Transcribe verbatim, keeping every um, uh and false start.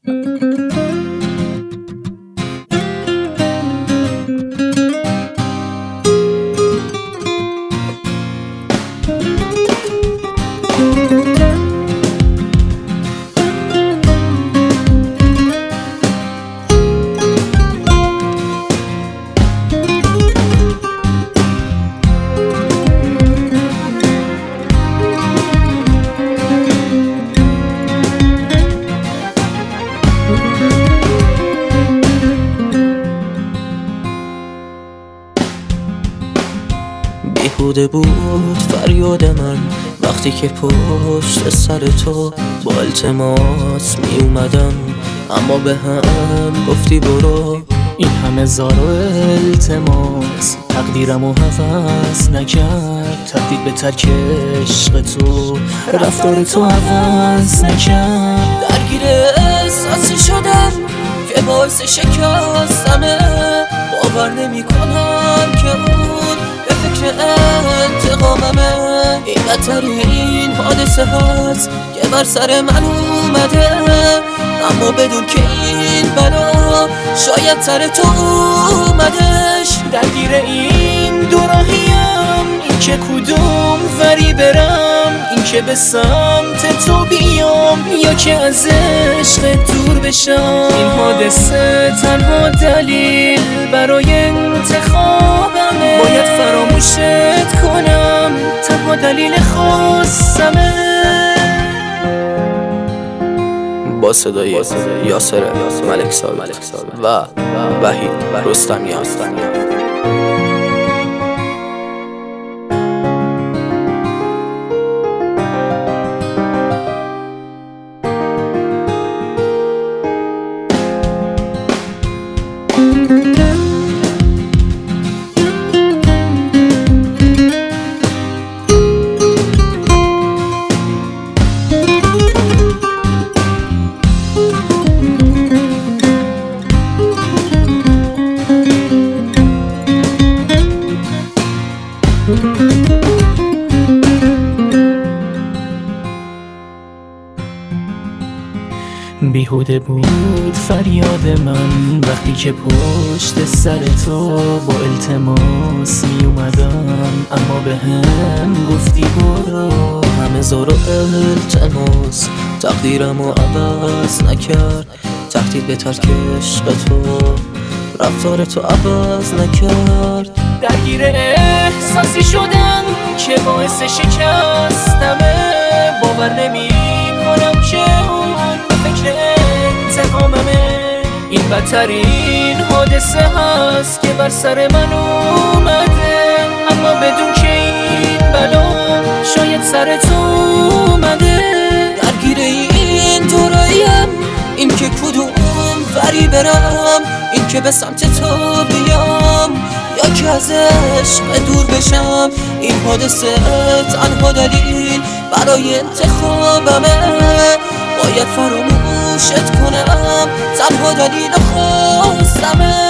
بیهوده بود فریاد من وقتی که پشت سر تو با التماس می اومدم، اما به هم گفتی برو. این همه زار و التماس تقدیرم و حوض نکرد، تبدیل به ترک عشق تو رفتار تو حوض نکرد. درگیر احساسی شدم که باعث شکستمه، باور نمی کنم که اون به فکر انتقاممه. این بدترین حادثه هست که بر سر من اومده، اما بدون که این بلا شاید سر تو اومدش. درگیر این دوراهیم، این که کدوم وری برم، این که به سمت تو بیام یا که از عشق دور بشم. این حادثه تنها دلیل برای انتخابمه، باید فراموشت کنم، تنها دلیل خواستمه. با صدای یاسر ملک ثابت و وحید رستمیان. بیهوده بود فریاد من وقتی که پشت سر تو با التماس می اومدم، اما به هم گفتی برو. همه زار و التماس تقدیرم و عوض نکرد، تهدید به ترک عشق تو رفتار تو عوض نکرد. درگیر احساسی شدم که باعث شکستمه، باور نمی کنم که اون به فکر انتقاممه. این بدترین حادثه هست که بر سر من اومده، اما بدون که این بلا شاید سر تو اومده. درگیر این دوراهیم، این که کدوم وری برم، این که به سمت تو بیام یا که از عشق دور بشم. این حادثه تنها دلیل برای انتخابمه، باید فراموشت کنم، تنها دلیل خواستمه.